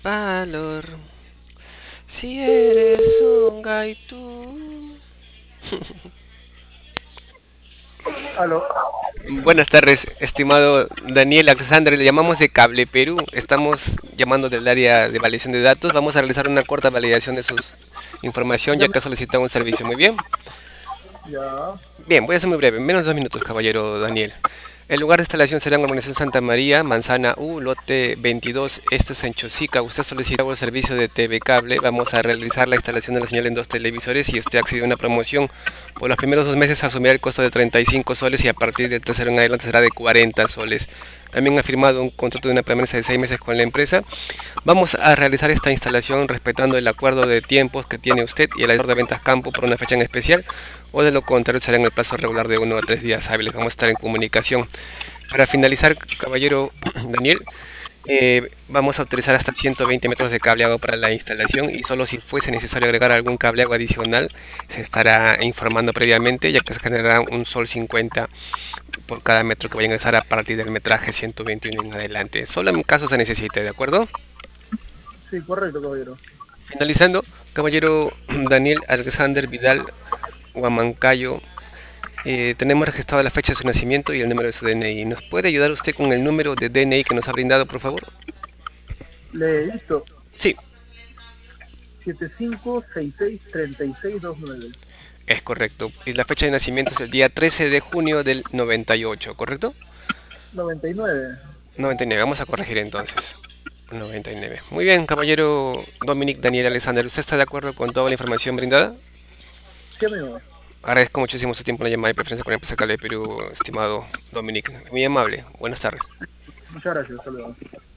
valor. Si eres un gaitú. Aló. Buenas tardes, estimado Daniel Alexander. Le llamamos de Cable Perú. Estamos llamando del área de validación de datos. Vamos a realizar una corta validación de su información, Ya, ya que ha solicitado un servicio. Muy bien. ya. Bien, voy a ser muy breve. Menos de 2 minutos, caballero Daniel. El lugar de instalación será en Urbanización Santa María, Manzana U, lote 22, esto es en Chosica. Usted solicitó el servicio de TV Cable. Vamos a realizar la instalación de la señal en dos televisores y usted accedió a una promoción. Por los primeros 2 meses asumirá el costo de 35 soles y a partir del tercero en adelante será de 40 soles. También ha firmado un contrato de una permanencia de 6 meses con la empresa. Vamos a realizar esta instalación respetando el acuerdo de tiempos que tiene usted y el asesor de ventas campo por una fecha en especial, o de lo contrario será en el plazo regular de 1 a 3 días hábiles. Vamos a estar en comunicación. Para finalizar, caballero Daniel, vamos a utilizar hasta 120 metros de cableado para la instalación y solo si fuese necesario agregar algún cableado adicional se estará informando previamente, ya que se generará un sol 50 por cada metro que vaya a ingresar a partir del metraje 121 en adelante. Solo en caso se necesite, ¿de acuerdo? Sí, correcto, caballero. Finalizando, caballero Daniel Alexander Vidal Huamancayo, tenemos registrado la fecha de su nacimiento y el número de su DNI. ¿Nos puede ayudar usted con el número de DNI que nos ha brindado, por favor? Listo. Sí, 75663629. es correcto. Y la fecha de nacimiento es el día 13 de junio del 98, ¿correcto? 99. 99, vamos a corregir entonces. 99. Muy bien, caballero Dominic Daniel Alexander, ¿usted está de acuerdo con toda la información brindada? ¿Qué amigo? Agradezco muchísimo su tiempo en la llamada y preferencia con la empresa Cale de Perú, estimado Dominic. Muy amable. Buenas tardes. Muchas gracias, saludos.